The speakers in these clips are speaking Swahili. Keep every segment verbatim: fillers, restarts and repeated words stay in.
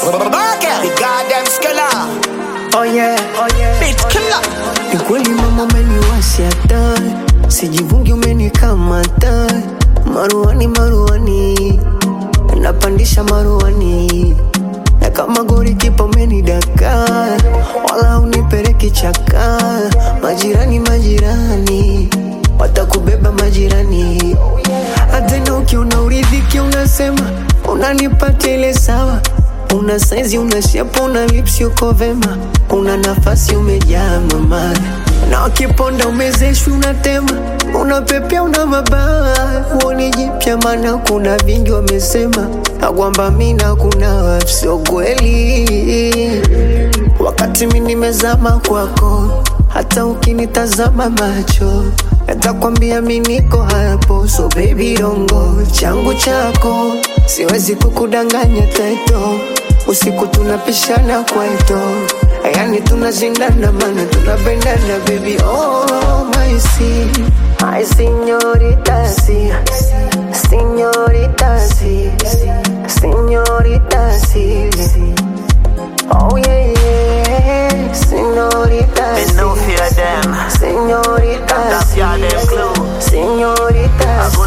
The goddamn skiller. Oh yeah, oh yeah, bitch killer. ni kweli mama umeniwasha taa, sijivungi umenikamata. Maruani maruani, napandisha maruani, na kama gori kipa umenidaka, wala unipeleki chaka. Majirani majirani, watakubeba majirani. Hata ukiona uridhiki unasema, unanipata ile sawa. Una size, una shape, una lips, yuko vema. Una nafasi umejaa mama, na wakiponda umezeshu unatema. Una pepea una mabawa, uoni jipya mana kuna vingi wamesema. Agwamba mina kuna sio kweli, wakati mimi nimezama kwako. Hata ukinitazama macho, natakwambia mimi niko hapo. So baby don't go, changu chako siwezi kukudanganya taito. Usiku tunapishana kwa ito, yani tunazindana mana tunapendana baby. Oh my si, my señorita si, señorita si, señorita si. Oh yeah yeah, señorita si, no fear them. señorita si, señorita si.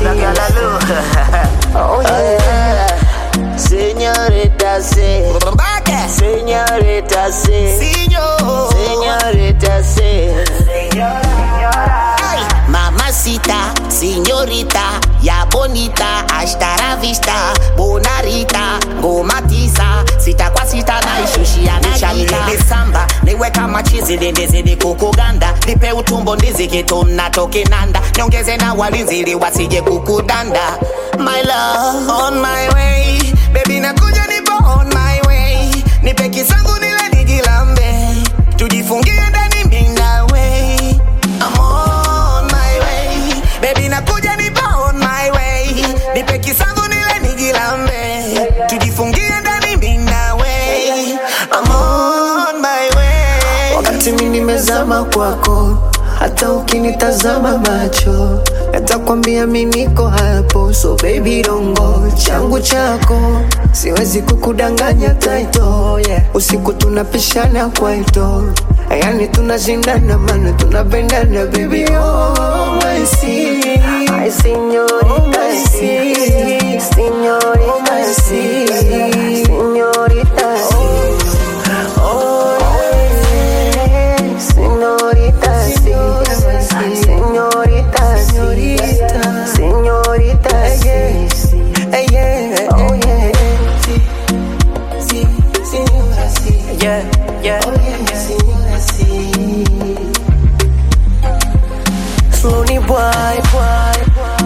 Oh yeah, señorita si, señorita si, señorita si. Mamacita, señorita, ya bonita, hasta la vista, bonarita, gomatiza, sita kwa sita na ishushi anishalita. Nile samba, niwe kama chizi lindezi ni kukuganda. Nipe utumbo ndizi kitu natoke nanda. Nyongeze na walinzi ili wasije kukudanda. My love, on my way, baby nakuja nipo on my way. Nipe kisangu nile nijilambe, tujifungie ndani mimi nawe. I'm on my way, baby nakuja nipo on my way. Nipe kisangu nile nijilambe, tujifungie ndani mimi nawe. I'm on my way. Wakati mimi nimezama kwako, hata ukinitazama macho, natakwambia mimi niko hapo. So baby don't go, changu chako siwezi kukudanganya taito. Yeah, usiku tunapishana kwa ito, yani tunazindana mana tunapendana baby. Oh my si, my señorita si, señorita si, señorita si. Oh yeah, señorita si, señorita si, señorita si. Hey yeah, oh yeah, si, señora si. Yeah, yeah, oh yeah, señora si. Slowly boy, boy, boy.